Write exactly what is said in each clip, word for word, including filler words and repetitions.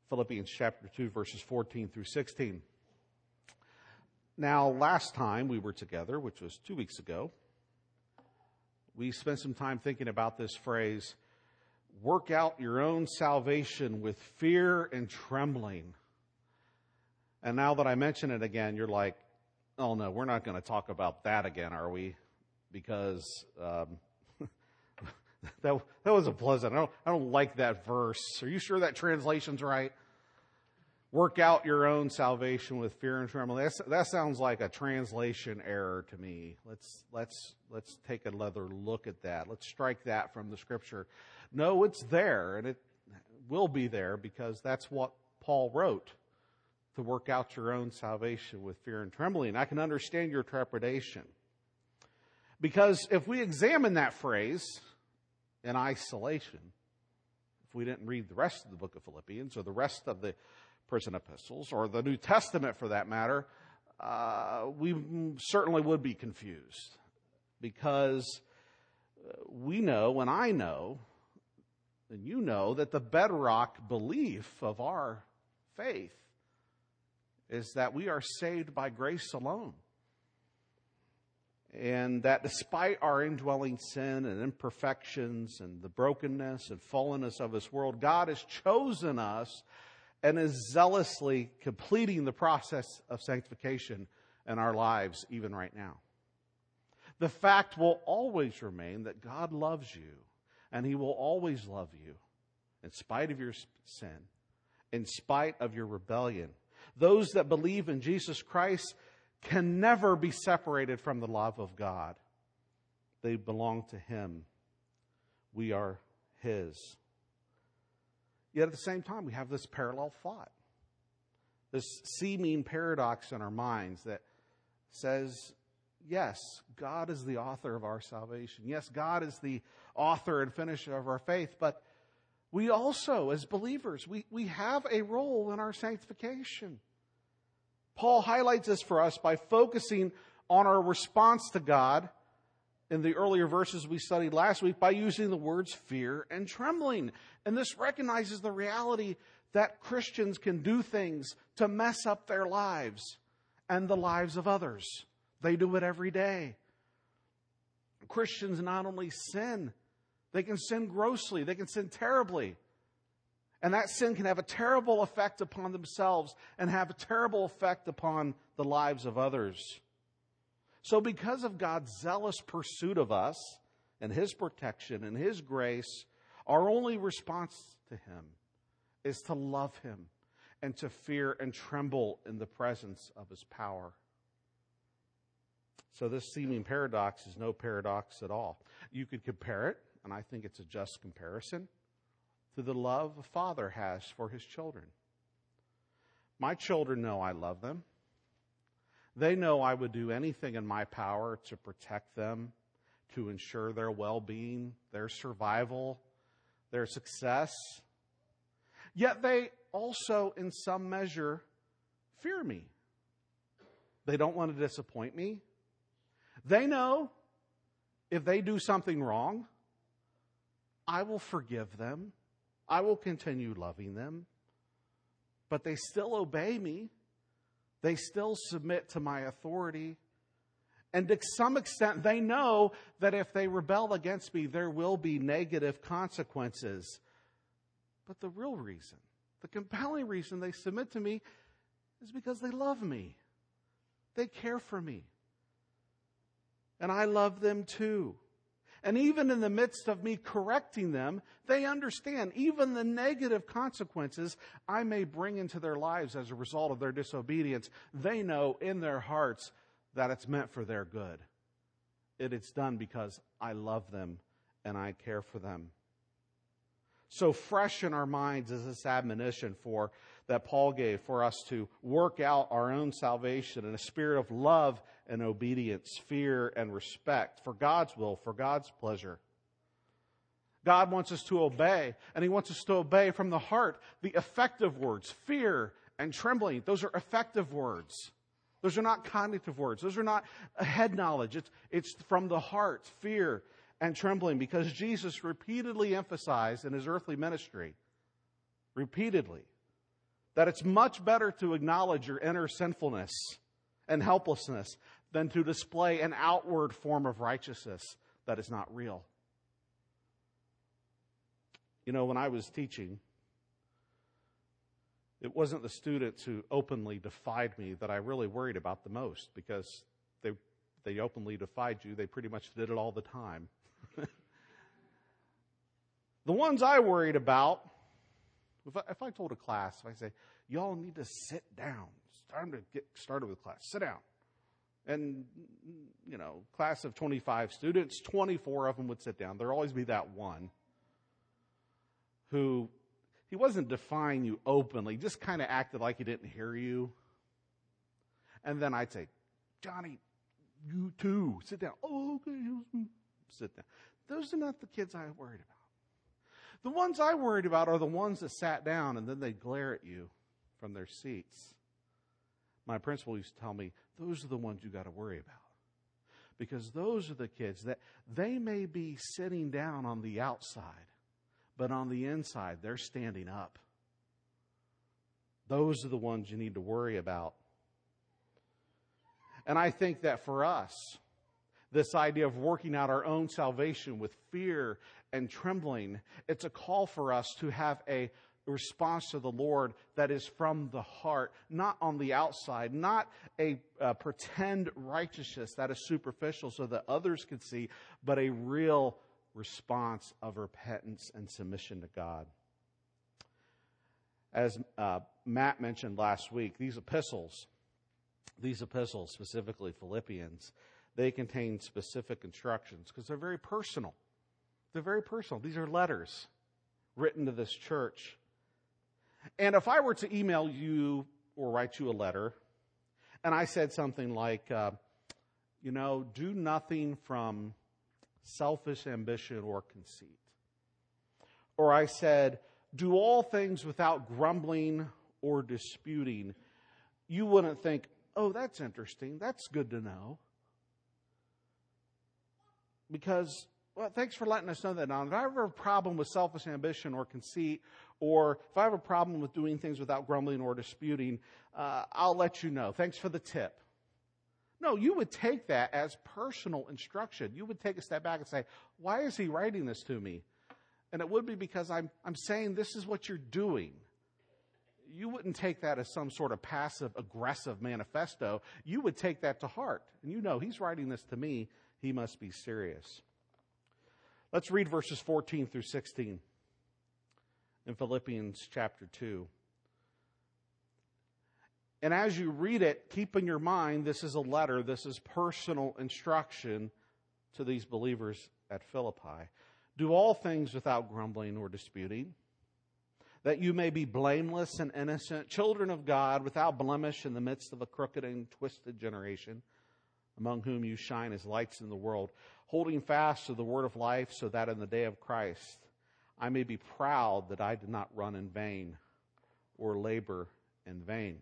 Philippians chapter two, verses fourteen through sixteen. Now, last time we were together, which was two weeks ago, we spent some time thinking about this phrase, work out your own salvation with fear and trembling. And now that I mention it again, you're like, oh no, we're not going to talk about that again, are we? Because um, that, that was a pleasant. I don't, I don't like that verse. Are you sure that translation's right? Work out your own salvation with fear and trembling. That's, that sounds like a translation error to me. Let's let's let's take another look at that. Let's strike that from the Scripture. No, it's there, and it will be there because that's what Paul wrote, to work out your own salvation with fear and trembling. I can understand your trepidation. Because if we examine that phrase in isolation, if we didn't read the rest of the book of Philippians or the rest of the prison epistles, or the New Testament for that matter, uh, we certainly would be confused. Because we know, and I know, and you know, that the bedrock belief of our faith is that we are saved by grace alone. And that despite our indwelling sin and imperfections and the brokenness and fallenness of this world, God has chosen us and is zealously completing the process of sanctification in our lives even right now. The fact will always remain that God loves you, and He will always love you in spite of your sin, in spite of your rebellion. Those that believe in Jesus Christ can never be separated from the love of God. They belong to Him. We are His. Yet at the same time, we have this parallel thought, this seeming paradox in our minds that says, yes, God is the author of our salvation. Yes, God is the author and finisher of our faith, but we also, as believers, we, we have a role in our sanctification. Paul highlights this for us by focusing on our response to God in the earlier verses we studied last week by using the words fear and trembling. And this recognizes the reality that Christians can do things to mess up their lives and the lives of others. They do it every day. Christians not only sin, they can sin grossly, they can sin terribly. And that sin can have a terrible effect upon themselves and have a terrible effect upon the lives of others. So because of God's zealous pursuit of us and His protection and His grace, our only response to Him is to love Him and to fear and tremble in the presence of His power. So this seeming paradox is no paradox at all. You could compare it, and I think it's a just comparison, to the love a father has for his children. My children know I love them. They know I would do anything in my power to protect them, to ensure their well-being, their survival, their success. Yet they also, in some measure, fear me. They don't want to disappoint me. They know if they do something wrong, I will forgive them. I will continue loving them. But they still obey me. They still submit to my authority. And to some extent, they know that if they rebel against me, there will be negative consequences. But the real reason, the compelling reason they submit to me is because they love me. They care for me. And I love them too. And even in the midst of me correcting them, they understand even the negative consequences I may bring into their lives as a result of their disobedience. They know in their hearts that it's meant for their good. It is done because I love them and I care for them. So fresh in our minds is this admonition for that Paul gave for us to work out our own salvation in a spirit of love and obedience, fear and respect for God's will, for God's pleasure. God wants us to obey, and He wants us to obey from the heart. The effective words, fear and trembling, those are effective words. Those are not cognitive words. Those are not head knowledge. It's, it's from the heart, fear and trembling, because Jesus repeatedly emphasized in His earthly ministry, repeatedly, That it's much better to acknowledge your inner sinfulness and helplessness than to display an outward form of righteousness that is not real. You know, when I was teaching, it wasn't the students who openly defied me that I really worried about the most, because they they openly defied you. They pretty much did it all the time. The ones I worried about, if I, if I told a class, if I say, y'all need to sit down. It's time to get started with class. Sit down. And, you know, class of twenty-five students, twenty-four of them would sit down. There'd always be that one who, he wasn't defying you openly, just kind of acted like he didn't hear you. And then I'd say, Johnny, you too, sit down. Oh, okay, sit down. Those are not the kids I worried about. The ones I worried about are the ones that sat down and then they glare at you from their seats. My principal used to tell me, those are the ones you got to worry about. Because those are the kids that they may be sitting down on the outside, but on the inside, they're standing up. Those are the ones you need to worry about. And I think that for us, this idea of working out our own salvation with fear and trembling, it's a call for us to have a response to the Lord that is from the heart, not on the outside, not a uh, pretend righteousness that is superficial so that others can see, but a real response of repentance and submission to God. As uh, Matt mentioned last week, these epistles, these epistles, specifically Philippians, they contain specific instructions because they're very personal. They're very personal. These are letters written to this church. And if I were to email you or write you a letter, and I said something like, uh, you know, do nothing from selfish ambition or conceit. Or I said, do all things without grumbling or disputing, you wouldn't think, oh, that's interesting. That's good to know. Because, well, thanks for letting us know that. Now, if I have a problem with selfish ambition or conceit, or if I have a problem with doing things without grumbling or disputing, uh, I'll let you know. Thanks for the tip. No, you would take that as personal instruction. You would take a step back and say, why is he writing this to me? And it would be because I'm, I'm saying this is what you're doing. You wouldn't take that as some sort of passive-aggressive manifesto. You would take that to heart. And you know, he's writing this to me. He must be serious. Let's read verses fourteen through sixteen in Philippians chapter two. And as you read it, keep in your mind, this is a letter, this is personal instruction to these believers at Philippi. Do all things without grumbling or disputing, that you may be blameless and innocent, children of God, without blemish in the midst of a crooked and twisted generation, among whom you shine as lights in the world, holding fast to the word of life, so that in the day of Christ I may be proud that I did not run in vain or labor in vain.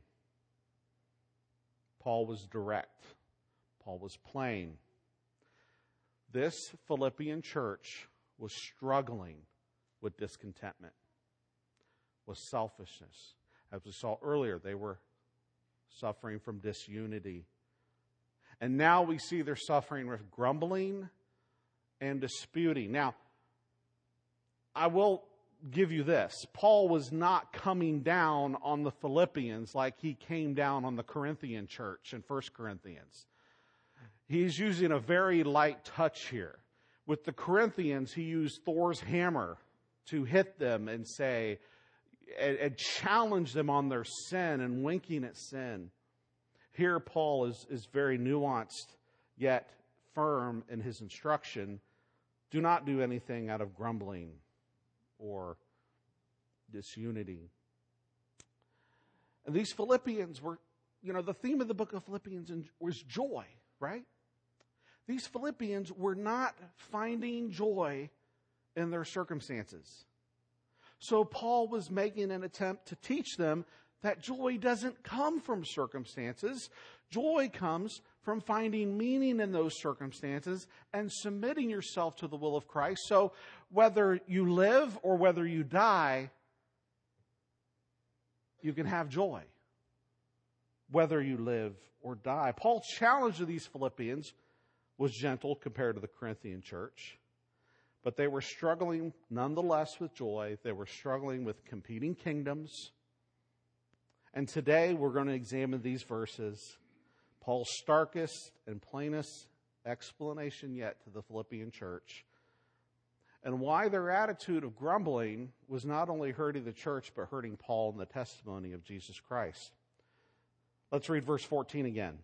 Paul was direct. Paul was plain. This Philippian church was struggling with discontentment, with selfishness. As we saw earlier, they were suffering from disunity. And now we see they're suffering with grumbling and disputing. Now, I will give you this. Paul was not coming down on the Philippians like he came down on the Corinthian church in First Corinthians. He's using a very light touch here. With the Corinthians, he used Thor's hammer to hit them and say, and, and challenge them on their sin and winking at sin. Here, Paul is, is very nuanced, yet firm in his instruction. Do not do anything out of grumbling or disunity. And these Philippians were, you know, the theme of the book of Philippians was joy, right? These Philippians were not finding joy in their circumstances. So Paul was making an attempt to teach them that joy doesn't come from circumstances. Joy comes from finding meaning in those circumstances and submitting yourself to the will of Christ. So whether you live or whether you die, you can have joy, whether you live or die. Paul's challenge to these Philippians was gentle compared to the Corinthian church, but they were struggling nonetheless with joy. They were struggling with competing kingdoms. And today we're going to examine these verses, Paul's starkest and plainest explanation yet to the Philippian church, and why their attitude of grumbling was not only hurting the church, but hurting Paul and the testimony of Jesus Christ. Let's read verse fourteen again.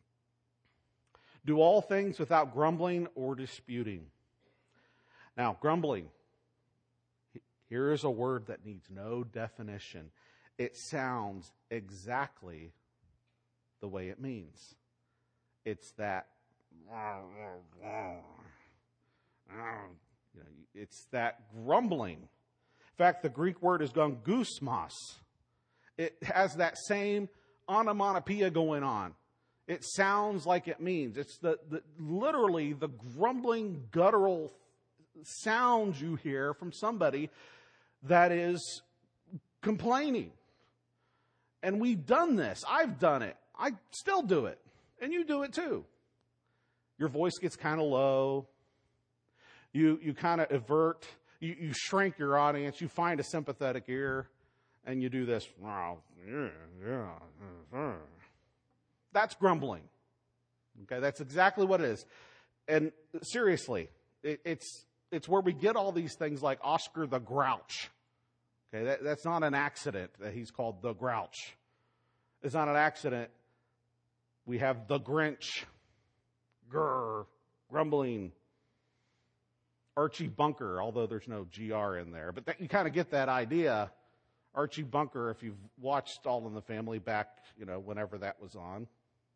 Do all things without grumbling or disputing. Now, grumbling, here is a word that needs no definition. It sounds exactly the way it means. It's that, you know, it's that grumbling. In fact, the Greek word is gongusmos. It has that same onomatopoeia going on. It sounds like it means. It's the, the literally the grumbling, guttural sound you hear from somebody that is complaining. And we've done this. I've done it. I still do it. And you do it too. Your voice gets kind of low. You you kind of avert. You, you shrink your audience. You find a sympathetic ear. And you do this. That's grumbling. Okay, that's exactly what it is. And seriously, it, it's it's where we get all these things like Oscar the Grouch. Okay, that, that's not an accident that he's called the Grouch. It's not an accident. We have the Grinch, grr, grumbling, Archie Bunker, although there's no G R in there. But that, you kind of get that idea. Archie Bunker, if you've watched All in the Family back, you know, whenever that was on.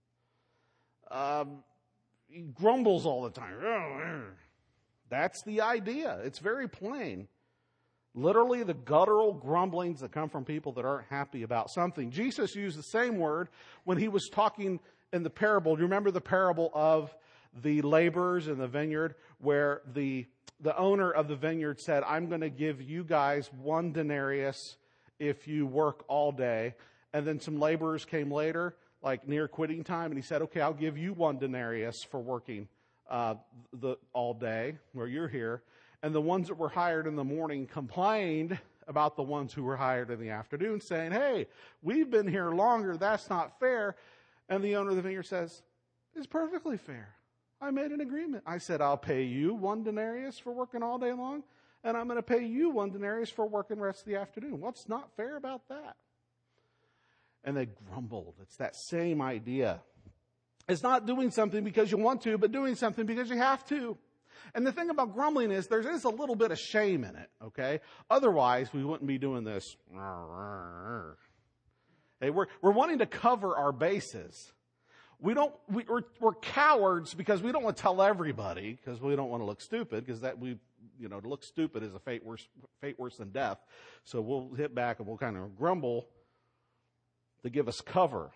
Um, he grumbles all the time. That's the idea. It's very plain. Literally the guttural grumblings that come from people that aren't happy about something. Jesus used the same word when he was talking in the parable. Do you remember the parable of the laborers in the vineyard where the the owner of the vineyard said, I'm going to give you guys one denarius if you work all day. And then some laborers came later, like near quitting time, and he said, okay, I'll give you one denarius for working uh, the all day where you're here. And the ones that were hired in the morning complained about the ones who were hired in the afternoon, saying, hey, we've been here longer. That's not fair. And the owner of the vineyard says, it's perfectly fair. I made an agreement. I said, I'll pay you one denarius for working all day long, and I'm going to pay you one denarius for working the rest of the afternoon. What's not fair about that? And they grumbled. It's that same idea. It's not doing something because you want to, but doing something because you have to. And the thing about grumbling is there is a little bit of shame in it, okay? Otherwise, we wouldn't be doing this. Hey, we're, we're wanting to cover our bases. We don't, we, we're, we're cowards because we don't want to tell everybody because we don't want to look stupid because that we, you know, to look stupid is a fate worse, fate worse than death. So we'll hit back and we'll kind of grumble to give us cover.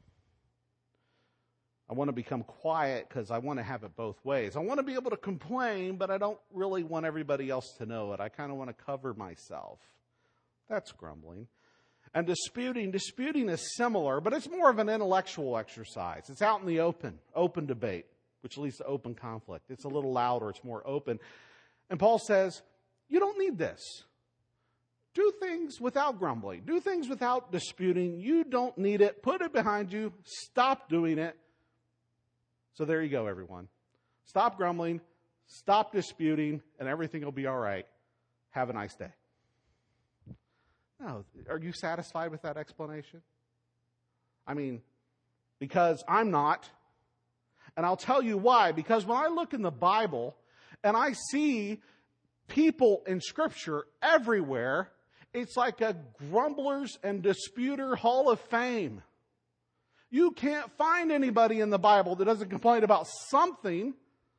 I want to become quiet because I want to have it both ways. I want to be able to complain, but I don't really want everybody else to know it. I kind of want to cover myself. That's grumbling. And disputing, disputing is similar, but it's more of an intellectual exercise. It's out in the open, open debate, which leads to open conflict. It's a little louder, it's more open. And Paul says, you don't need this. Do things without grumbling. Do things without disputing. You don't need it. Put it behind you. Stop doing it. So there you go, everyone. Stop grumbling, stop disputing, and everything will be all right. Have a nice day. No, are you satisfied with that explanation? I mean, because I'm not. And I'll tell you why. Because when I look in the Bible and I see people in Scripture everywhere, it's like a grumblers and disputer hall of fame. You can't find anybody in the Bible that doesn't complain about something.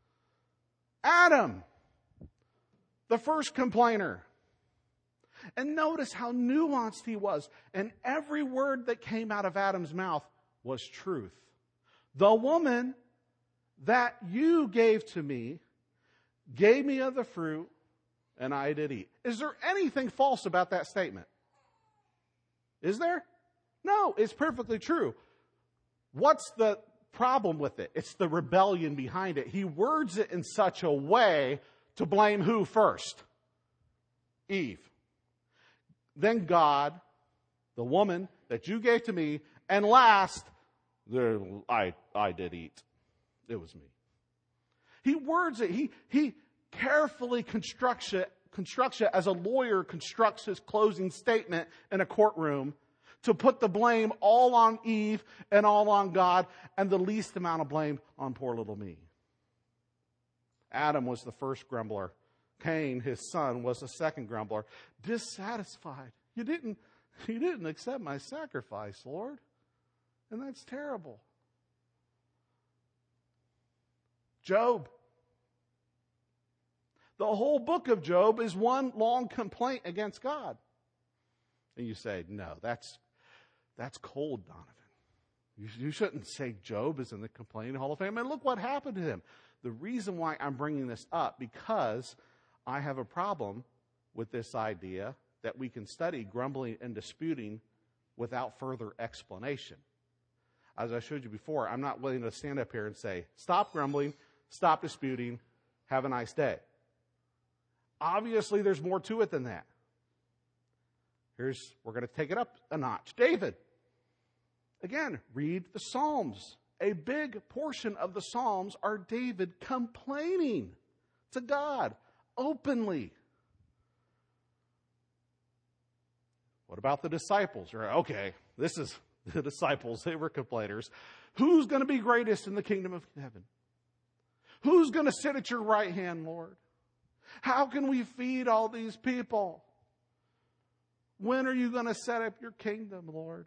Adam, the first complainer. And notice how nuanced he was. And every word that came out of Adam's mouth was truth. The woman that you gave to me gave me of the fruit, and I did eat. Is there anything false about that statement? Is there? No, it's perfectly true. What's the problem with it? It's the rebellion behind it. He words it in such a way to blame who first? Eve. Then God, the woman that you gave to me, and last, there, I, I did eat. It was me. He words it. He, he carefully constructs it, constructs it as a lawyer constructs his closing statement in a courtroom to put the blame all on Eve and all on God and the least amount of blame on poor little me. Adam was the first grumbler. Cain, his son, was the second grumbler. Dissatisfied. You didn't, you didn't accept my sacrifice, Lord. And that's terrible. Job. The whole book of Job is one long complaint against God. And you say, no, that's that's cold, Donovan. You, you shouldn't say Job is in the complaining hall of fame. And look what happened to him. The reason why I'm bringing this up, because I have a problem with this idea that we can study grumbling and disputing without further explanation. As I showed you before, I'm not willing to stand up here and say, stop grumbling, stop disputing, have a nice day. Obviously, there's more to it than that. Here's, we're going to take it up a notch. David. Again, read the Psalms. A big portion of the Psalms are David complaining to God openly. What about the disciples? You're, okay, this is the disciples. They were complainers. Who's going to be greatest in the kingdom of heaven? Who's going to sit at your right hand, Lord? How can we feed all these people? When are you going to set up your kingdom, Lord?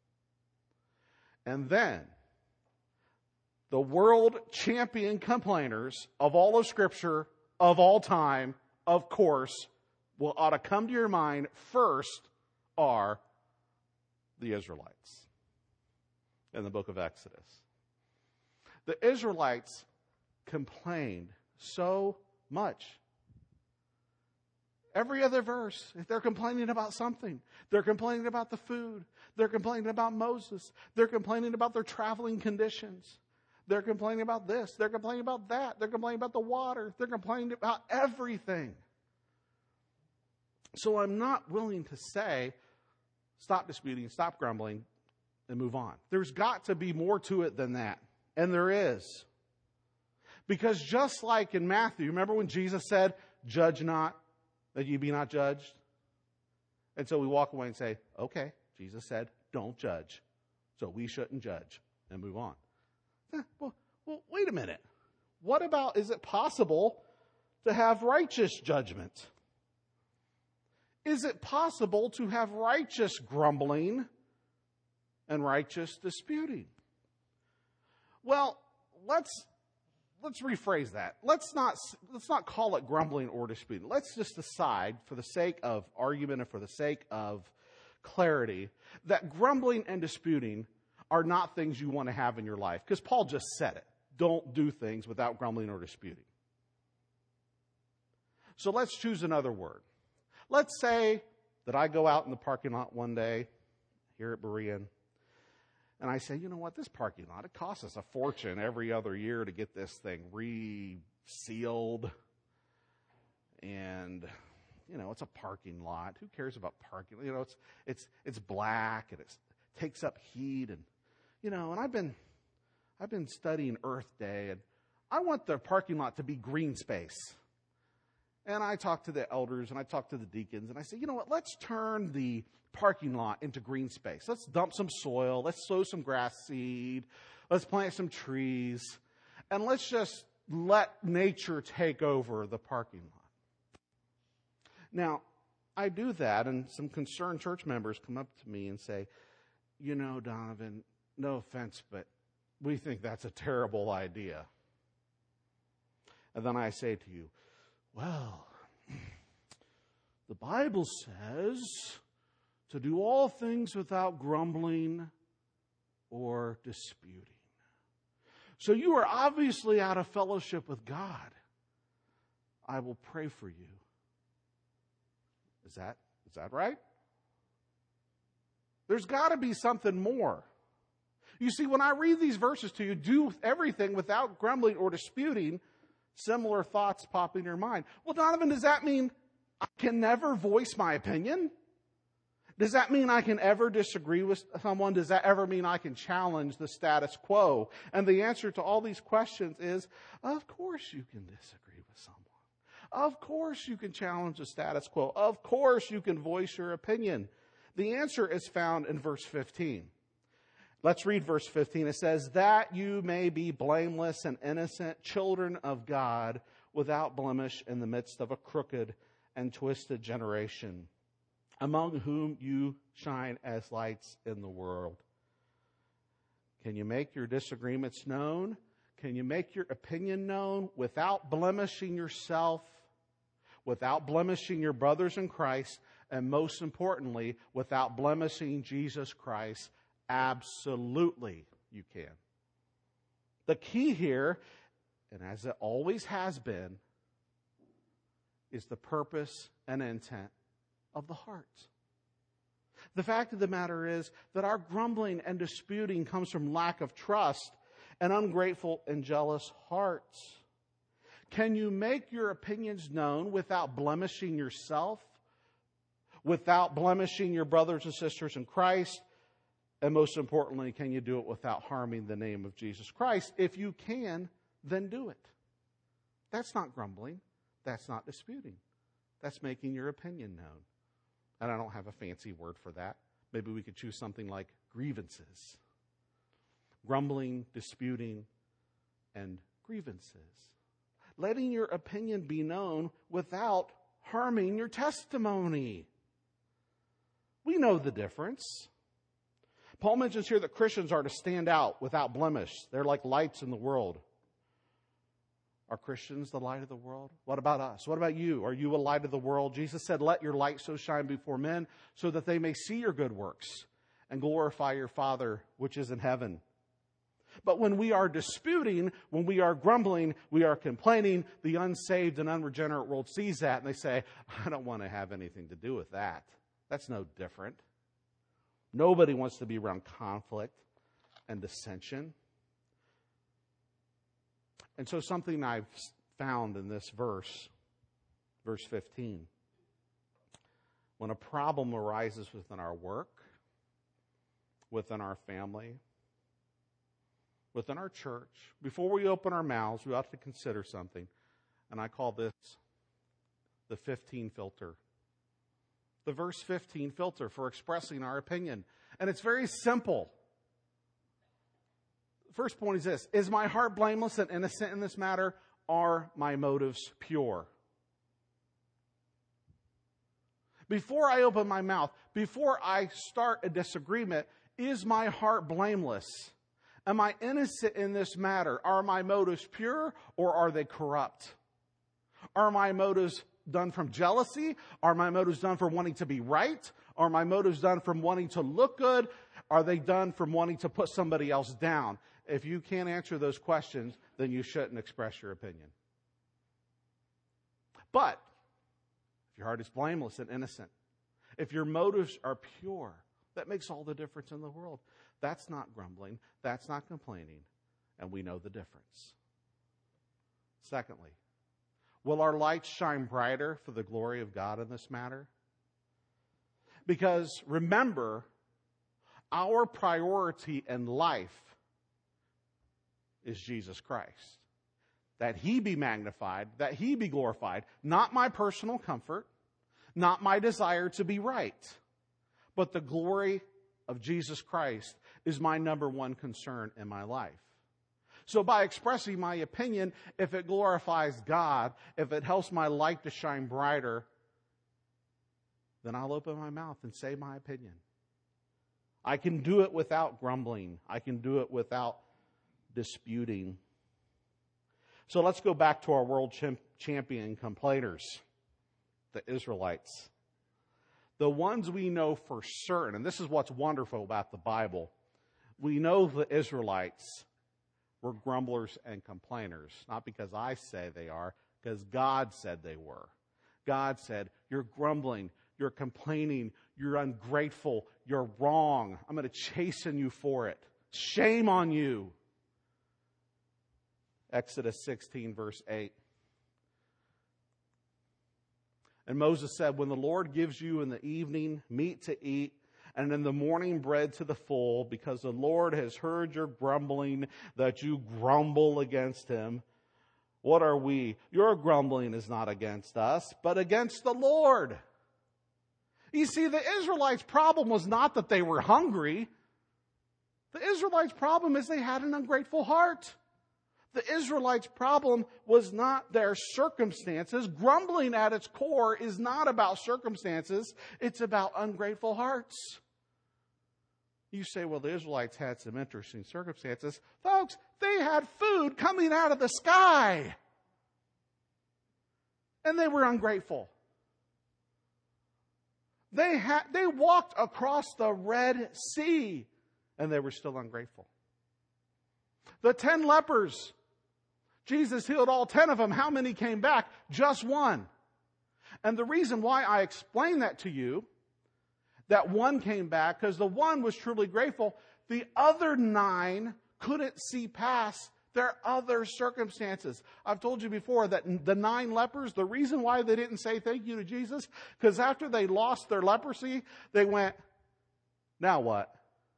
And then, the world champion complainers of all of Scripture, of all time, of course, will ought to come to your mind first are the Israelites in the book of Exodus. The Israelites complained so much. Every other verse, if they're complaining about something, they're complaining about the food, they're complaining about Moses, they're complaining about their traveling conditions, they're complaining about this, they're complaining about that, they're complaining about the water, they're complaining about everything. So I'm not willing to say, stop disputing, stop grumbling, and move on. There's got to be more to it than that. And there is. Because just like in Matthew, remember when Jesus said, judge not, that you be not judged? And so we walk away and say, okay, Jesus said, don't judge. So we shouldn't judge, and move on. Eh, well, well, wait a minute. What about, is it possible to have righteous judgment? Is it possible to have righteous grumbling and righteous disputing? Well, let's let's rephrase that. Let's not let's not call it grumbling or disputing. Let's just decide, for the sake of argument and for the sake of clarity, that grumbling and disputing are not things you want to have in your life. Because Paul just said it. Don't do things without grumbling or disputing. So let's choose another word. Let's say that I go out in the parking lot one day here at Berean, and I say, you know what, this parking lot, it costs us a fortune every other year to get this thing resealed. And, you know, it's a parking lot. Who cares about parking? You know, it's it's it's black and it takes up heat. And, you know, and I've been I've been studying Earth Day, and I want the parking lot to be green space. And I talk to the elders and I talk to the deacons and I say, you know what, let's turn the parking lot into green space. Let's dump some soil. Let's sow some grass seed. Let's plant some trees. And let's just let nature take over the parking lot. Now, I do that, and some concerned church members come up to me and say, you know, Donovan, no offense, but we think that's a terrible idea. And then I say to you, well, the Bible says to do all things without grumbling or disputing. So you are obviously out of fellowship with God. I will pray for you. Is that, is that right? There's got to be something more. You see, when I read these verses to you, do everything without grumbling or disputing, similar thoughts pop in your mind. Well, Donovan, does that mean I can never voice my opinion? Does that mean I can ever disagree with someone? Does that ever mean I can challenge the status quo? And the answer to all these questions is, of course you can disagree with someone. Of course you can challenge the status quo. Of course you can voice your opinion. The answer is found in verse fifteen. Let's read verse fifteen. It says, that you may be blameless and innocent, children of God, without blemish in the midst of a crooked and twisted generation, among whom you shine as lights in the world. Can you make your disagreements known? Can you make your opinion known without blemishing yourself, without blemishing your brothers in Christ, and most importantly, without blemishing Jesus Christ? Absolutely, you can. The key here, and as it always has been, is the purpose and intent of the heart. The fact of the matter is that our grumbling and disputing comes from lack of trust and ungrateful and jealous hearts. Can you make your opinions known without blemishing yourself, without blemishing your brothers and sisters in Christ? And most importantly, can you do it without harming the name of Jesus Christ? If you can, then do it. That's not grumbling. That's not disputing. That's making your opinion known. And I don't have a fancy word for that. Maybe we could choose something like grievances. Grumbling, disputing, and grievances. Letting your opinion be known without harming your testimony. We know the difference. Paul mentions here that Christians are to stand out without blemish. They're like lights in the world. Are Christians the light of the world? What about us? What about you? Are you a light of the world? Jesus said, let your light so shine before men so that they may see your good works and glorify your Father which is in heaven. But when we are disputing, when we are grumbling, we are complaining, the unsaved and unregenerate world sees that and they say, I don't want to have anything to do with that. That's no different. Nobody wants to be around conflict and dissension. And so something I've found in this verse, verse fifteen, when a problem arises within our work, within our family, within our church, before we open our mouths, we ought to consider something. And I call this the fifteen filter. The verse fifteen filter for expressing our opinion. And it's very simple. First point is this: is my heart blameless and innocent in this matter? Are my motives pure? Before I open my mouth, before I start a disagreement, is my heart blameless? Am I innocent in this matter? Are my motives pure or are they corrupt? Are my motives done from jealousy? Are my motives done from wanting to be right? Are my motives done from wanting to look good? Are they done from wanting to put somebody else down? If you can't answer those questions, then you shouldn't express your opinion. But if your heart is blameless and innocent, if your motives are pure, that makes all the difference in the world. That's not grumbling. That's not complaining. And we know the difference. Secondly, will our lights shine brighter for the glory of God in this matter? Because remember, our priority in life is Jesus Christ. That He be magnified, that He be glorified, not my personal comfort, not my desire to be right, but the glory of Jesus Christ is my number one concern in my life. So by expressing my opinion, if it glorifies God, if it helps my light to shine brighter, then I'll open my mouth and say my opinion. I can do it without grumbling. I can do it without disputing. So let's go back to our world champion complainers, the Israelites. The ones we know for certain, and this is what's wonderful about the Bible, we know the Israelites were grumblers and complainers, not because I say they are, because God said they were. God said, you're grumbling, you're complaining, You're ungrateful. You're wrong. I'm going to chasten you for it. Shame on you. Exodus sixteen, verse eight. And Moses said, when the Lord gives you in the evening meat to eat, and in the morning bread to the full, because the Lord has heard your grumbling, that you grumble against him. What are we? Your grumbling is not against us, but against the Lord. You see, the Israelites' problem was not that they were hungry. The Israelites' problem is they had an ungrateful heart. The Israelites' problem was not their circumstances. Grumbling at its core is not about circumstances. It's about ungrateful hearts. You say, well, the Israelites had some interesting circumstances. Folks, they had food coming out of the sky. And they were ungrateful. They had, they walked across the Red Sea, and they were still ungrateful. The ten lepers, Jesus healed all ten of them. How many came back? Just one. And the reason why I explain that to you, that one came back, because the one was truly grateful. The other nine couldn't see past their other circumstances. I've told you before that the nine lepers, the reason why they didn't say thank you to Jesus, because after they lost their leprosy, they went, now what?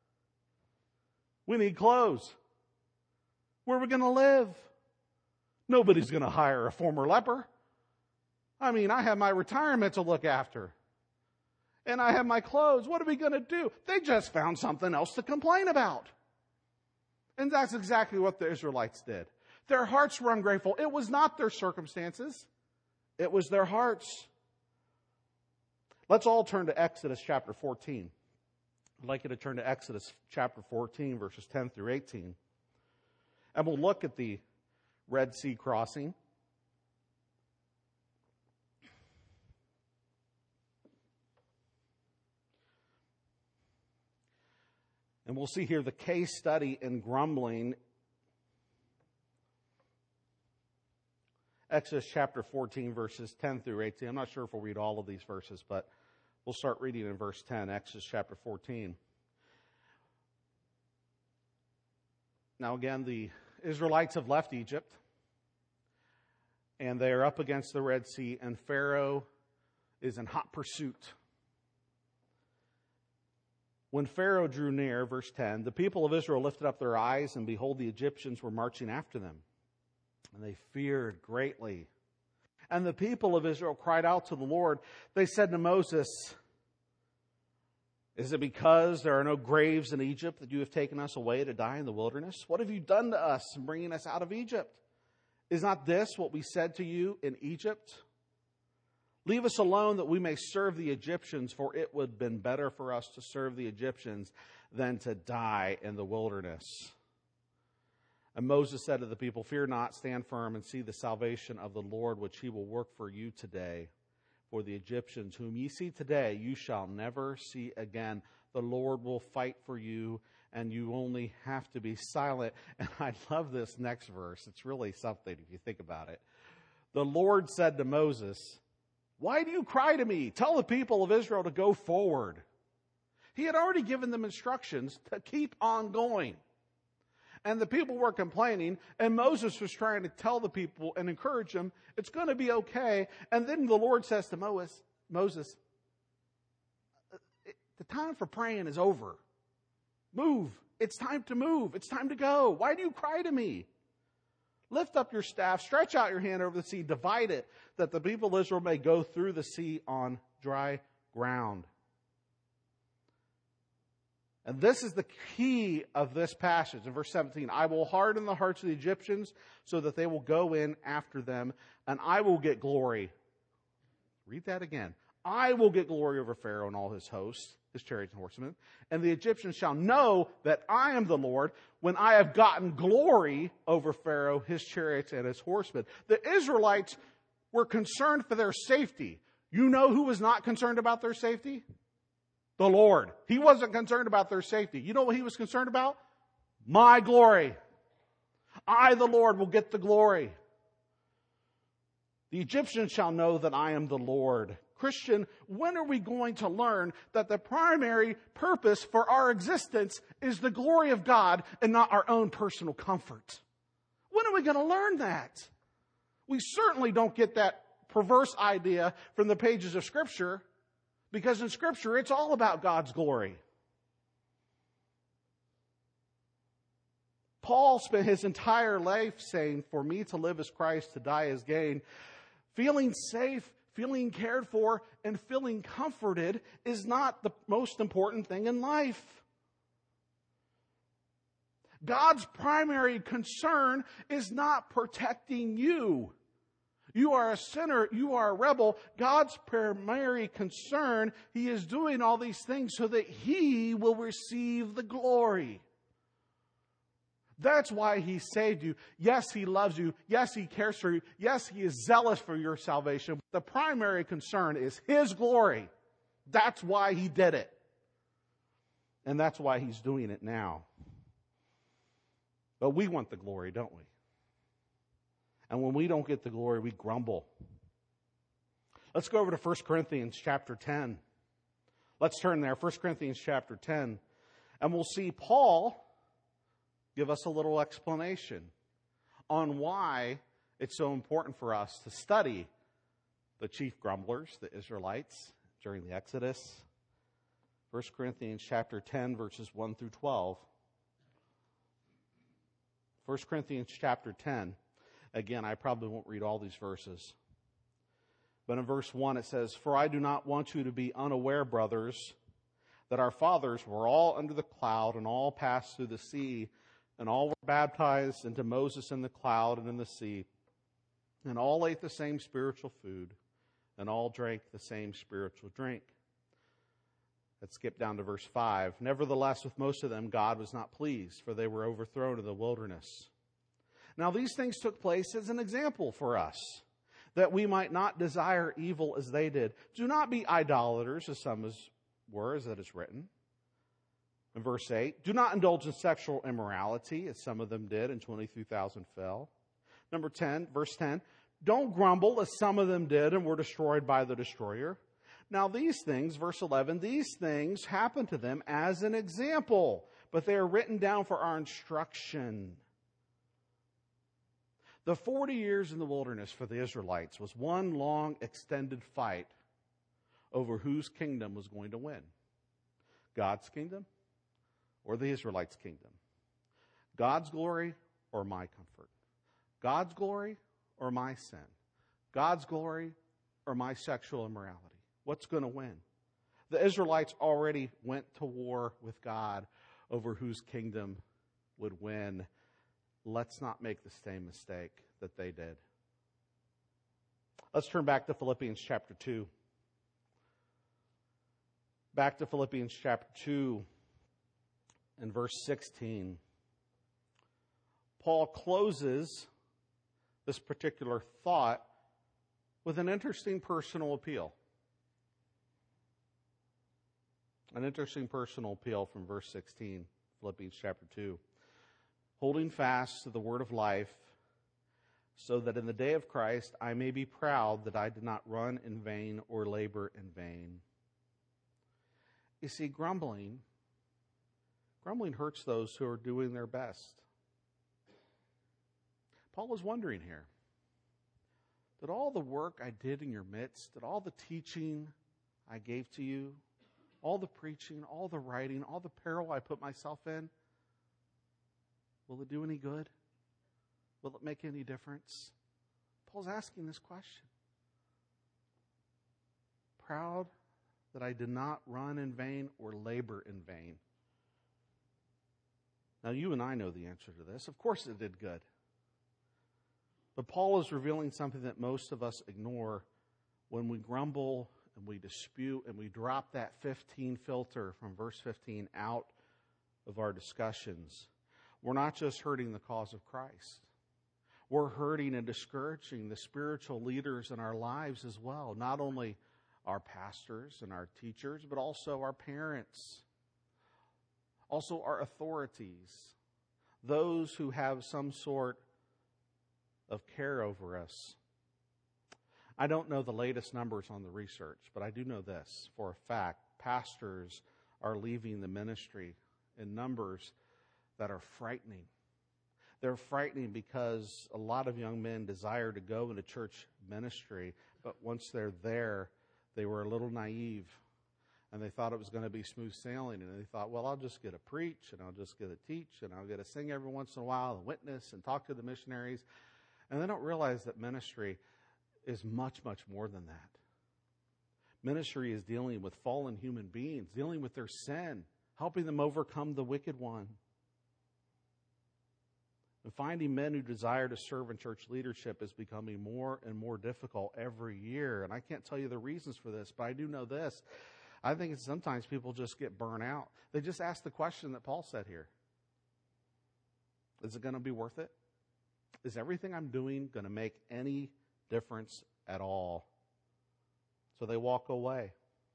We need clothes. Where are we going to live? Nobody's going to hire a former leper. I mean, I have my retirement to look after. And I have my clothes. What are we going to do? They just found something else to complain about. And that's exactly what the Israelites did. Their hearts were ungrateful. It was not their circumstances. It was their hearts. Let's all turn to Exodus chapter fourteen. I'd like you to turn to Exodus chapter fourteen, verses ten through eighteen. And we'll look at the Red Sea crossing. And we'll see here the case study in grumbling. Exodus chapter fourteen, verses ten through eighteen. I'm not sure if we'll read all of these verses, but we'll start reading in verse ten, Exodus chapter fourteen. Now again, the Israelites have left Egypt, and they are up against the Red Sea, and Pharaoh is in hot pursuit. When Pharaoh drew near, verse ten, the people of Israel lifted up their eyes, and behold, the Egyptians were marching after them. And they feared greatly. And the people of Israel cried out to the Lord. They said to Moses, is it because there are no graves in Egypt that you have taken us away to die in the wilderness? What have you done to us in bringing us out of Egypt? Is not this what we said to you in Egypt? Leave us alone that we may serve the Egyptians, for it would have been better for us to serve the Egyptians than to die in the wilderness. And Moses said to the people, fear not, stand firm and see the salvation of the Lord, which he will work for you today. For the Egyptians whom ye see today, you shall never see again. The Lord will fight for you, and you only have to be silent. And I love this next verse. It's really something if you think about it. The Lord said to Moses, why do you cry to me? Tell the people of Israel to go forward. He had already given them instructions to keep on going. And the people were complaining, and Moses was trying to tell the people and encourage them, it's going to be okay. And then the Lord says to Moses, Moses, the time for praying is over. Move. It's time to move. It's time to go. Why do you cry to me? Lift up your staff, stretch out your hand over the sea, divide it, that the people of Israel may go through the sea on dry ground. And this is the key of this passage in verse seventeen. I will harden the hearts of the Egyptians so that they will go in after them, and I will get glory. Read that again. I will get glory over Pharaoh and all his hosts, his chariots and horsemen, and the Egyptians shall know that I am the Lord when I have gotten glory over Pharaoh, his chariots, and his horsemen. The Israelites were concerned for their safety. You know who was not concerned about their safety? The Lord. He wasn't concerned about their safety. You know what he was concerned about? My glory. I, the Lord, will get the glory. The Egyptians shall know that I am the Lord, Christian, when are we going to learn that the primary purpose for our existence is the glory of God and not our own personal comfort? When are we going to learn that? We certainly don't get that perverse idea from the pages of Scripture, because in Scripture it's all about God's glory. Paul spent his entire life saying, for me to live is Christ, to die is gain. Feeling safe, feeling cared for, and feeling comforted is not the most important thing in life. God's primary concern is not protecting you. You are a sinner. You are a rebel. God's primary concern, He is doing all these things so that He will receive the glory. That's why He saved you. Yes, He loves you. Yes, He cares for you. Yes, He is zealous for your salvation. The primary concern is His glory. That's why He did it. And that's why He's doing it now. But we want the glory, don't we? And when we don't get the glory, we grumble. Let's go over to First Corinthians chapter ten. Let's turn there, First Corinthians chapter ten. And we'll see Paul give us a little explanation on why it's so important for us to study the chief grumblers, the Israelites, during the Exodus. First Corinthians chapter ten, verses one through twelve. First Corinthians chapter ten. Again, I probably won't read all these verses. But in verse one it says, for I do not want you to be unaware, brothers, that our fathers were all under the cloud and all passed through the sea, and all were baptized into Moses in the cloud and in the sea, and all ate the same spiritual food, and all drank the same spiritual drink. Let's skip down to verse five. Nevertheless, with most of them God was not pleased, for they were overthrown in the wilderness. Now these things took place as an example for us, that we might not desire evil as they did. Do not be idolaters, as some as were, as it is written. In verse eight, do not indulge in sexual immorality, as some of them did, and twenty-three thousand fell. Number ten, verse ten, don't grumble, as some of them did, and were destroyed by the destroyer. Now these things, verse eleven, these things happened to them as an example, but they are written down for our instruction. The forty years in the wilderness for the Israelites was one long extended fight over whose kingdom was going to win. God's kingdom or the Israelites' kingdom? God's glory or my comfort? God's glory or my sin? God's glory or my sexual immorality? What's going to win? The Israelites already went to war with God over whose kingdom would win. Let's not make the same mistake that they did. Let's turn back to Philippians chapter two. Back to Philippians chapter two and verse sixteen. Paul closes this particular thought with an interesting personal appeal. An interesting personal appeal from verse sixteen, Philippians chapter two. Holding fast to the word of life, so that in the day of Christ I may be proud that I did not run in vain or labor in vain. You see, grumbling, grumbling hurts those who are doing their best. Paul was wondering here, did all the work I did in your midst, did all the teaching I gave to you, all the preaching, all the writing, all the peril I put myself in, will it do any good? Will it make any difference? Paul's asking this question. Proud that I did not run in vain or labor in vain. Now you and I know the answer to this. Of course it did good. But Paul is revealing something that most of us ignore when we grumble and we dispute and we drop that fifteen filter from verse fifteen out of our discussions. We're not just hurting the cause of Christ. We're hurting and discouraging the spiritual leaders in our lives as well. Not only our pastors and our teachers, but also our parents. Also our authorities. Those who have some sort of care over us. I don't know the latest numbers on the research, but I do know this for a fact. Pastors are leaving the ministry in numbers that are frightening. They're frightening because a lot of young men desire to go into church ministry, but once they're there, they were a little naive, and they thought it was going to be smooth sailing, and they thought, well, I'll just get to preach, and I'll just get to teach, and I'll get to sing every once in a while, and witness, and talk to the missionaries, and they don't realize that ministry is much, much more than that. Ministry is dealing with fallen human beings, dealing with their sin, helping them overcome the wicked one. And finding men who desire to serve in church leadership is becoming more and more difficult every year. And I can't tell you the reasons for this, but I do know this. I think it's sometimes people just get burnt out. They just ask the question that Paul said here. Is it going to be worth it? Is everything I'm doing going to make any difference at all? So they walk away.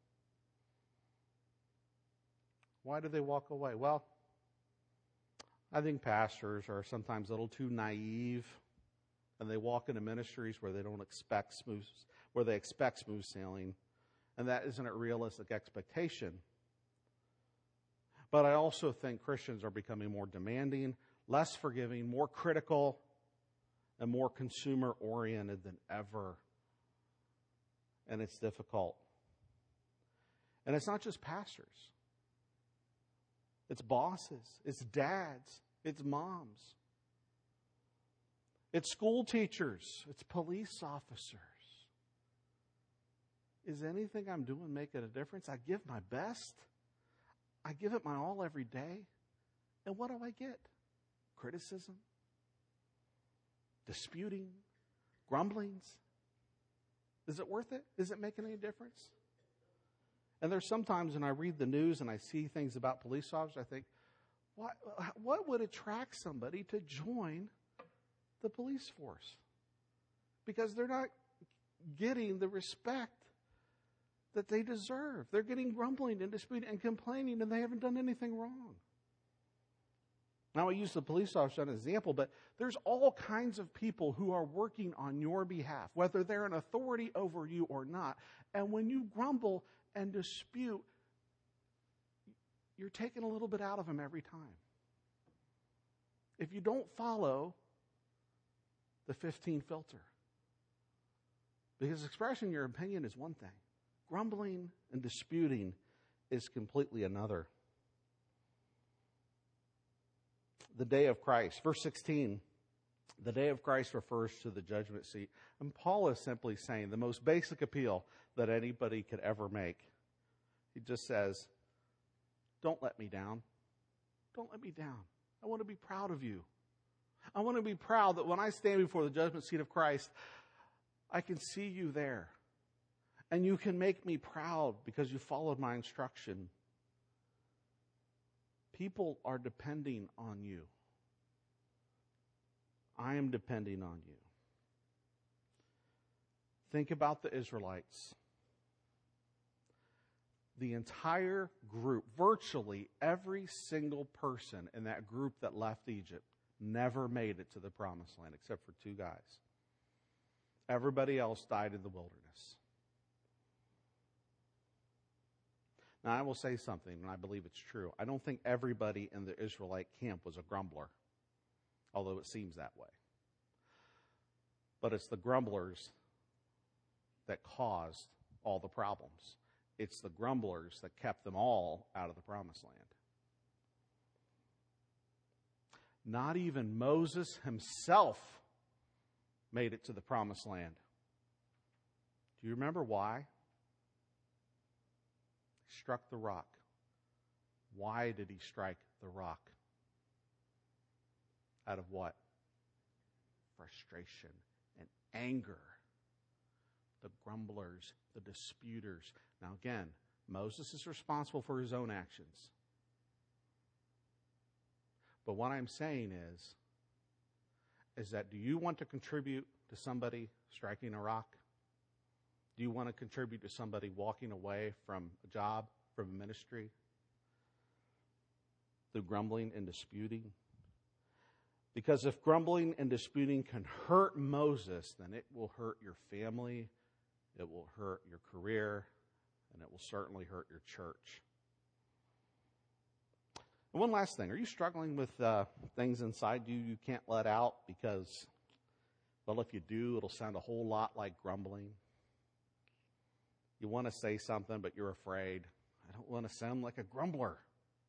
Why do they walk away? Well, I think pastors are sometimes a little too naive, and they walk into ministries where they don't expect smooth, where they expect smooth sailing, and that isn't a realistic expectation. But I also think Christians are becoming more demanding, less forgiving, more critical, and more consumer-oriented than ever. And it's difficult. And it's not just pastors. It's bosses. It's dads. It's moms. It's school teachers. It's police officers. Is anything I'm doing making a difference? I give my best. I give it my all every day. And what do I get? Criticism? Disputing? Grumblings? Is it worth it? Is it making any difference? And there's sometimes when I read the news and I see things about police officers, I think, what, what would attract somebody to join the police force? Because they're not getting the respect that they deserve. They're getting grumbling and disputing and complaining, and they haven't done anything wrong. Now, I use the police officer as an example, but there's all kinds of people who are working on your behalf, whether they're an authority over you or not. And when you grumble and dispute, you're taking a little bit out of them every time. If you don't follow the fifteen filter. Because expressing your opinion is one thing. Grumbling and disputing is completely another. The day of Christ. Verse sixteen, the day of Christ refers to the judgment seat. And Paul is simply saying the most basic appeal that anybody could ever make. He just says, don't let me down. Don't let me down. I want to be proud of you. I want to be proud that when I stand before the judgment seat of Christ, I can see you there. And you can make me proud because you followed my instruction. People are depending on you. I am depending on you. Think about the Israelites. The entire group, virtually every single person in that group that left Egypt, never made it to the promised land except for two guys. Everybody else died in the wilderness. Now, I will say something, and I believe it's true. I don't think everybody in the Israelite camp was a grumbler, although it seems that way. But it's the grumblers that caused all the problems. It's the grumblers that kept them all out of the promised land. Not even Moses himself made it to the promised land. Do you remember why? He struck the rock. Why did he strike the rock? Out of what? Frustration and anger. The grumblers, the disputers. Now again, Moses is responsible for his own actions. But what I'm saying is, is that do you want to contribute to somebody striking a rock? Do you want to contribute to somebody walking away from a job, from a ministry, through grumbling and disputing? Because if grumbling and disputing can hurt Moses, then it will hurt your family, It will hurt your career, and it will certainly hurt your church. And one last thing. Are you struggling with uh, things inside you you can't let out because, well, if you do, it'll sound a whole lot like grumbling? You want to say something, but you're afraid. I don't want to sound like a grumbler.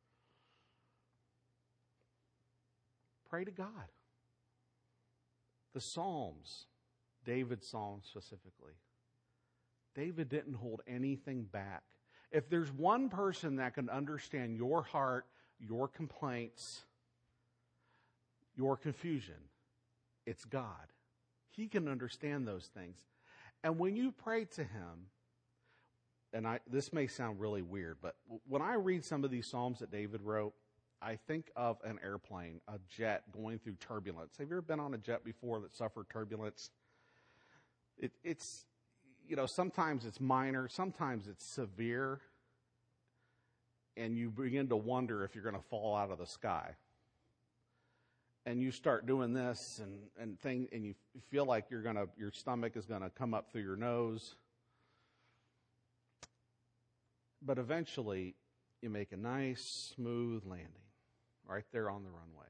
Pray to God. The Psalms, David's Psalm specifically, David didn't hold anything back. If there's one person that can understand your heart, your complaints, your confusion, it's God. He can understand those things. And when you pray to him, and I, this may sound really weird, but when I read some of these Psalms that David wrote, I think of an airplane, a jet going through turbulence. Have you ever been on a jet before that suffered turbulence? It, it's, you know, sometimes it's minor, sometimes it's severe, and you begin to wonder if you're going to fall out of the sky. And you start doing this, and and thing, and you feel like you're gonna, your stomach is going to come up through your nose. But eventually, you make a nice, smooth landing right there on the runway.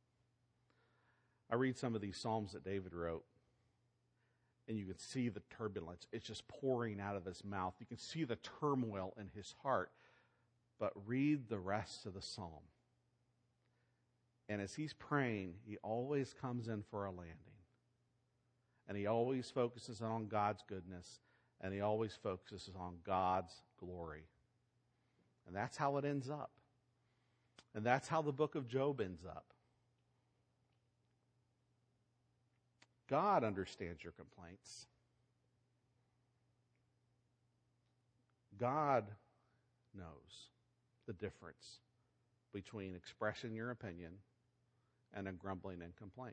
I read some of these Psalms that David wrote, and you can see the turbulence. It's just pouring out of his mouth. You can see the turmoil in his heart. But read the rest of the Psalm. And as he's praying, he always comes in for a landing. And he always focuses on God's goodness. And he always focuses on God's glory. And that's how it ends up. And that's how the book of Job ends up. God understands your complaints. God knows the difference between expressing your opinion and a grumbling and complaint.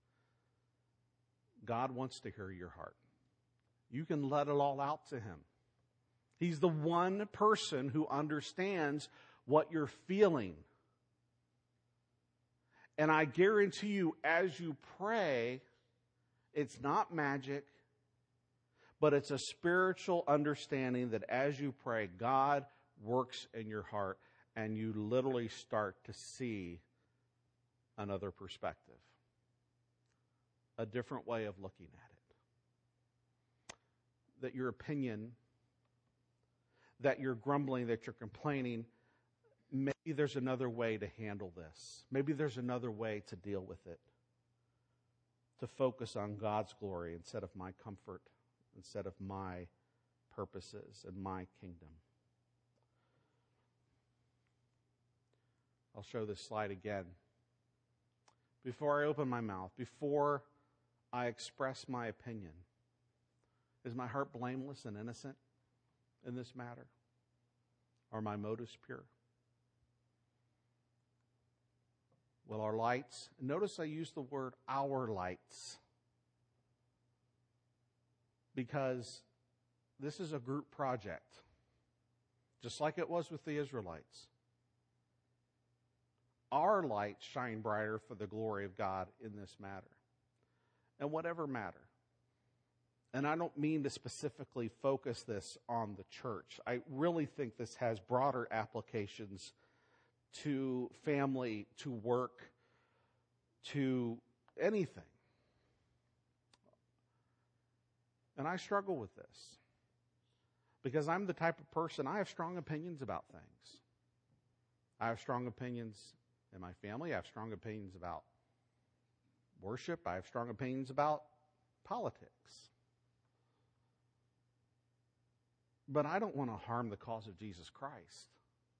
God wants to hear your heart. You can let it all out to him. He's the one person who understands what you're feeling. And I guarantee you, as you pray, it's not magic, but it's a spiritual understanding that as you pray, God works in your heart, and you literally start to see another perspective, a different way of looking at it. That your opinion, that you're grumbling, that you're complaining, maybe there's another way to handle this. Maybe there's another way to deal with it. To focus on God's glory instead of my comfort, instead of my purposes and my kingdom. I'll show this slide again. Before I open my mouth, before I express my opinion, is my heart blameless and innocent in this matter? Are my motives pure? Will our lights, notice I use the word our lights, because this is a group project, just like it was with the Israelites. Our lights shine brighter for the glory of God in this matter, and whatever matter. And I don't mean to specifically focus this on the church. I really think this has broader applications to family, to work, to anything. And I struggle with this because I'm the type of person, I have strong opinions about things. I have strong opinions in my family. I have strong opinions about worship. I have strong opinions about politics. But I don't want to harm the cause of Jesus Christ.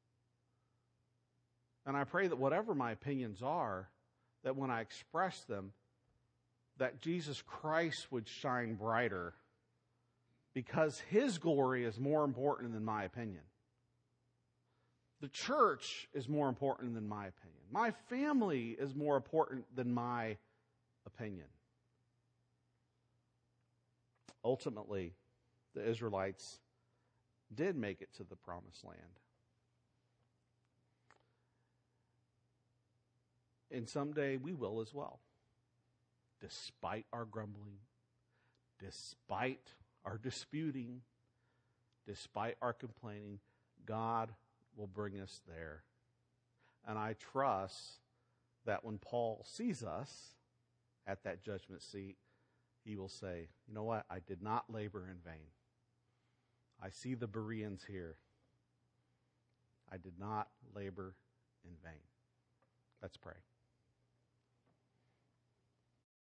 And I pray that whatever my opinions are, that when I express them, that Jesus Christ would shine brighter, because his glory is more important than my opinion. The church is more important than my opinion. My family is more important than my opinion. Ultimately, the Israelites did make it to the promised land. And someday we will as well. Despite our grumbling, despite our disputing, despite our complaining, God will bring us there. And I trust that when Paul sees us at that judgment seat, he will say, you know what? I did not labor in vain. I see the Bereans here. I did not labor in vain. Let's pray.